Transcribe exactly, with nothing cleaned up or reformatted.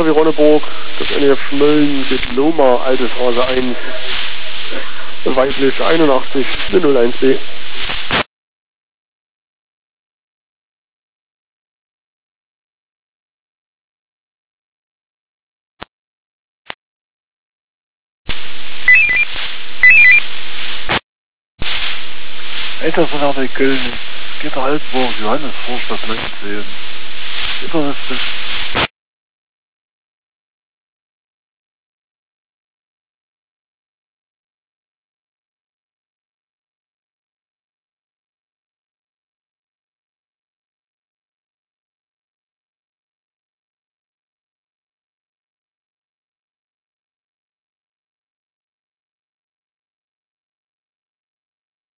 wie Ronneburg, das N E F Schmölln geht Loma, alte Phase eins, weiblich einundachtzig null eins B. Alter von der Köln, Gitter Halsburg, Johannes Vorstadt neunzehn. Überreste.